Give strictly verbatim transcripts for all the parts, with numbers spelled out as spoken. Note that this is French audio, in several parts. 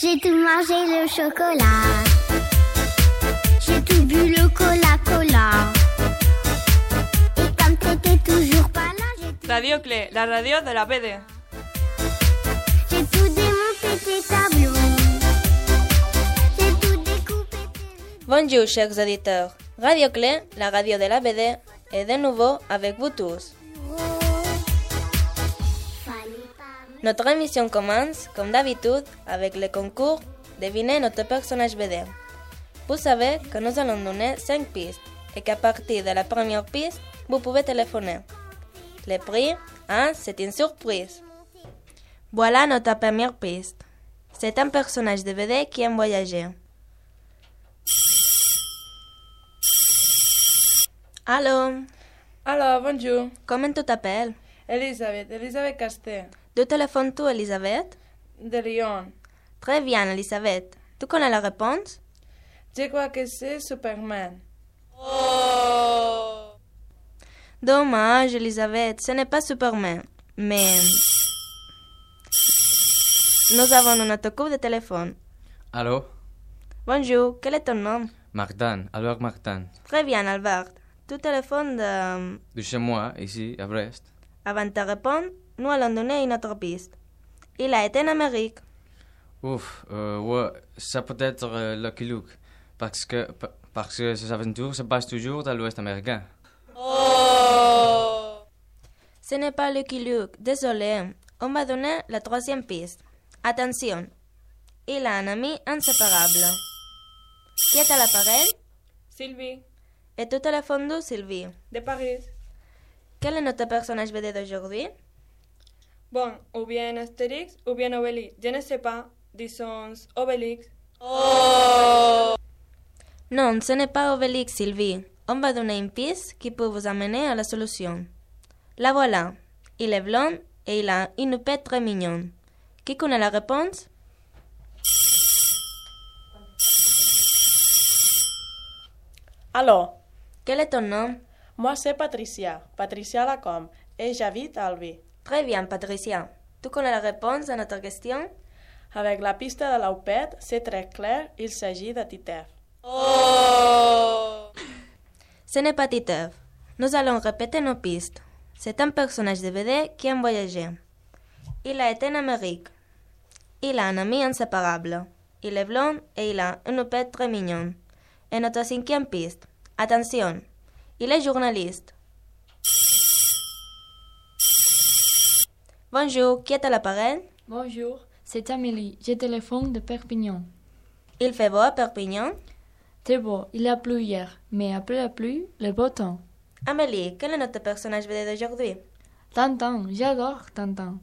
J'ai tout mangé le chocolat. J'ai tout bu le cola-cola. Et comme t'étais toujours pas là, j'ai tout... Radio Clé, la radio de la B D. J'ai tout démonté tes tableaux. J'ai tout découpé tes... Bonjour chers auditeurs. Radio Clé, la radio de la B D, est de nouveau avec vous tous. Notre émission commence, comme d'habitude, avec le concours Devinez notre personnage B D. Vous savez que nous allons donner cinq pistes et qu'à partir de la première piste, vous pouvez téléphoner. Le prix, hein, c'est une surprise. Voilà notre première piste. C'est un personnage de B D qui aime voyager. Allô? Alors, bonjour. Comment tu t'appelles? Elisabeth, Elisabeth Castet, D'où téléphones-tu, Elisabeth? de Lyon. Très bien, Elisabeth. Tu connais la réponse? Je crois que c'est Superman. Dommage, Elisabeth, ce n'est pas Superman. Mais nous avons un autre coup de téléphone. Allô? Bonjour, quel est ton nom? Martin, Albert Martin. Très bien, Albert. Tu téléphones de... De chez moi, ici, à Brest. Avant de répondre, nous allons donner une autre piste. Il a été en Amérique. Ouf, euh, ouais, ça peut être euh, Lucky Luke. Parce que, pa- parce que ces aventures se passent toujours dans l'Ouest américain. Ce n'est pas Lucky Luke, désolé. On va donner la troisième piste. Attention, il a un ami inséparable. Qui est à l'appareil? Sylvie, Et tu téléphones d'où, Sylvie? de Paris. Quel est notre personnage B D d'aujourd'hui? Bon, ou bien Astérix ou bien Obélix. Je ne sais pas. Disons Obélix. Non, ce n'est pas Obélix, Sylvie. On va donner une piste qui peut vous amener à la solution. La voilà. Il est blond et il a une pète très mignonne. Qui connaît la réponse? Alors, Quel est ton nom? moi c'est Patricia, Patricia Lacombe, et j'habite à Albi. Très bien, Patricia. Tu connais la réponse à notre question? Avec la piste de l'Aupet, c'est très clair, il s'agit de Titeuf. Ce n'est pas Titeuf. Nous allons répéter nos pistes. C'est un personnage de B D qui aime voyager. Il a été en Amérique. Il a un ami inséparable. Il est blond et il a une pète très mignonne. Et notre cinquième piste. Attention, il est journaliste. Bonjour, qui est à l'appareil? Bonjour, c'est Amélie, je téléphone de Perpignan. Il fait beau à Perpignan? Très beau, il a plu hier, mais après la pluie, le beau temps. Amélie, quel est notre personnage B D d'aujourd'hui? Tintin, j'adore Tintin.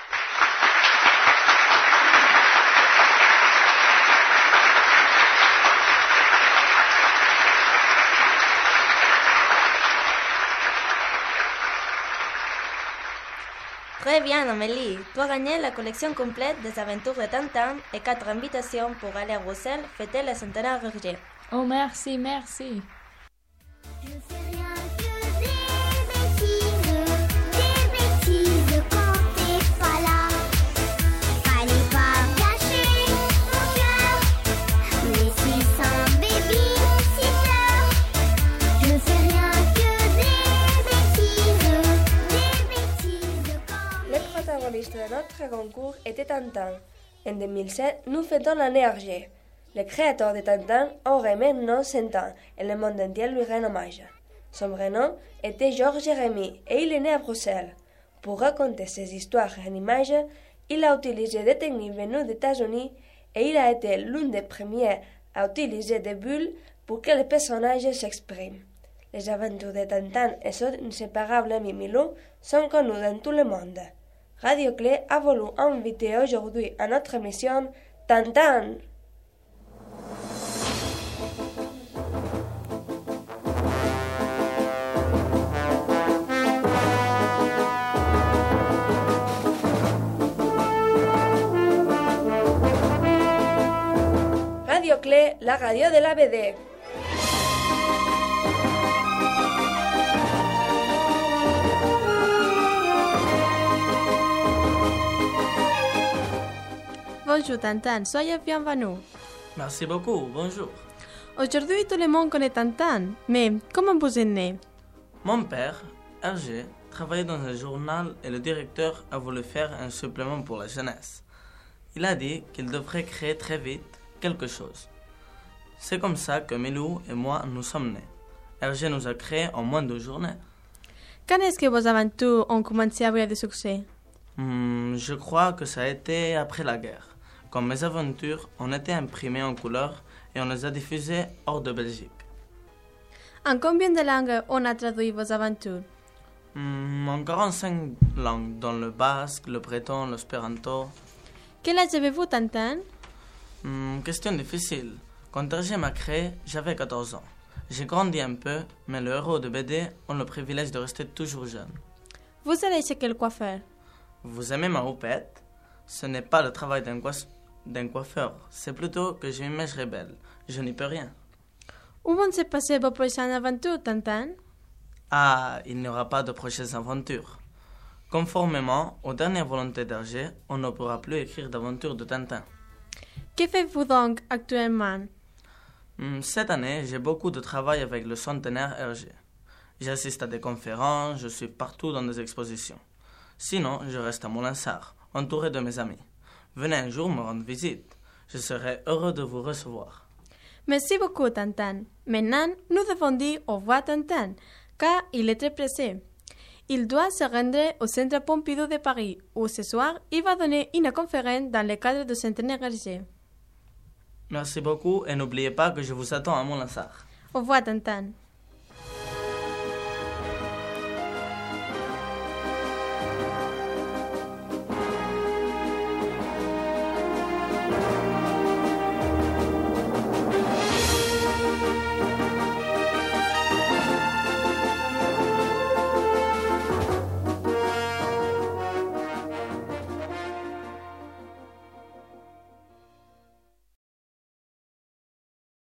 Très bien, Amélie. Tu as gagné la collection complète des aventures de Tintin et quatre invitations pour aller à Bruxelles fêter le centenaire Hergé. Oh merci, merci. Je fais rien que des bêtises, des bêtises quand t'es pas là. Fallait pas cacher mon cœur, mais si sans baby-sitter. Je fais rien que des bêtises, des bêtises quand... Le protagoniste de notre concours était Tintin. En deux mille sept, nous fêtons l'année Hergé. Le créateur de Tintin aurait maintenant cent ans et le monde entier lui rend hommage. Son vrai nom était Georges Jérémy et il est né à Bruxelles. Pour raconter ses histoires en images, il a utilisé des techniques venues des États-Unis et il a été l'un des premiers à utiliser des bulles pour que les personnages s'expriment. Les aventures de Tintin et son inséparable ami Milou sont connues dans tout le monde. Radio Clé a voulu inviter aujourd'hui à notre émission Tintin. Radio Clé, la radio de la B D. Bonjour Tintin, soyez bienvenue. Merci beaucoup, bonjour. Aujourd'hui, tout le monde connaît Tintin, mais comment vous êtes né? Mon père, Hergé, travaillait dans un journal et le directeur a voulu faire un supplément pour la jeunesse. Il a dit qu'il devrait créer très vite quelque chose. C'est comme ça que Milou et moi nous sommes nés. Hergé nous a créés en moins de journées. Quand est-ce que vos aventures ont commencé à avoir du succès? Hmm, je crois que ça a été après la guerre. Comme mes aventures ont été imprimées en couleur et on les a diffusées hors de Belgique. En combien de langues on a traduit vos aventures? Hmm, en quarante-cinq langues, dont le basque, le breton, l'espéranto. Quel âge avez-vous, Tintin? Hmm, question difficile. Quand Hergé m'a créé, j'avais quatorze ans. J'ai grandi un peu, mais les héros de B D ont le privilège de rester toujours jeunes. Vous allez chez quel coiffeur? Vous aimez ma houppette? Ce n'est pas le travail d'un, coiff... d'un coiffeur, c'est plutôt que j'ai une mèche rebelle. Je n'y peux rien. Où vont se passer vos prochaines aventures, Tintin? Ah, il n'y aura pas de prochaines aventures. Conformément aux dernières volontés d'Hergé, on ne pourra plus écrire d'aventures de Tintin. Que faites-vous donc actuellement? Cette année, j'ai beaucoup de travail avec le centenaire Hergé. J'assiste à des conférences, je suis partout dans des expositions. Sinon, je reste à Moulinsart, entouré de mes amis. Venez un jour me rendre visite. Je serai heureux de vous recevoir. Merci beaucoup, Tintin. Maintenant, nous devons dire au revoir, Tintin, car il est très pressé. Il doit se rendre au Centre Pompidou de Paris, où ce soir, il va donner une conférence dans le cadre du centenaire Hergé. Merci beaucoup et n'oubliez pas que je vous attends à Moulinsart. Au revoir, Tintin.